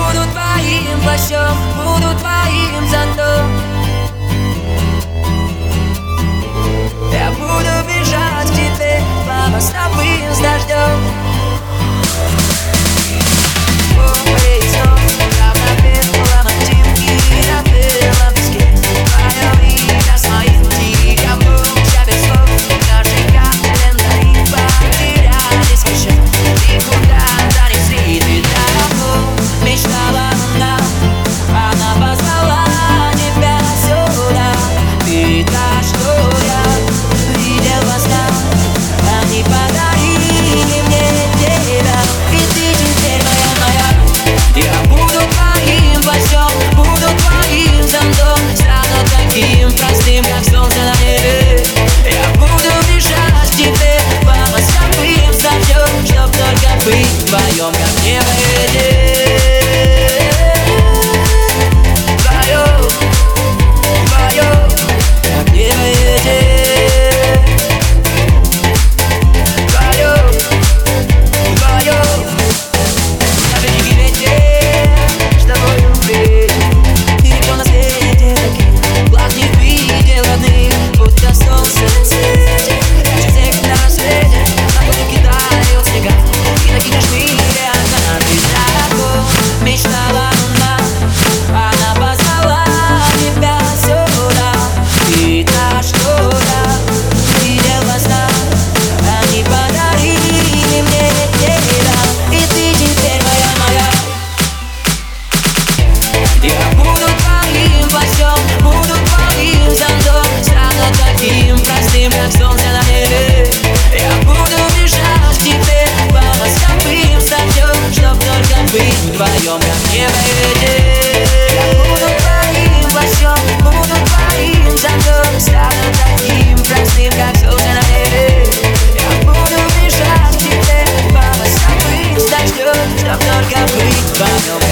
буду твоим плащом, буду твоим зонтом. Я буду бежать к тебе по мостовым с дождем. Как солнце на небе, я буду бежать к тебе по мостовым с дождем, чтоб только быть вдвоем, как небо и день. Вдвоем, вдвоем, как небо и день. Вдвоем, вдвоем, на береге ветер, с тобой встреч. И кто на свете таких глаз не видел родных, будто солнце светит, снег на рассвете, а потом кидают снега, и такие нежные она высоко. Мечтала луна, она позвала тебя сюда, и та, что я видел во снах, они подарили мне тебя, и ты теперь моя. Я буду твоим плащом, буду твоим зонтом, стану таким простым, как солнце на небе. Я буду бежать к тебе по мостовым с дождем, чтоб только быть вдвоем, как небо и день. Я буду твоим плащом, буду твоим зонтом, стану таким простым, как солнце на небе. Я буду бежать к тебе по мостовым с дождем, чтоб только быть вдвоем.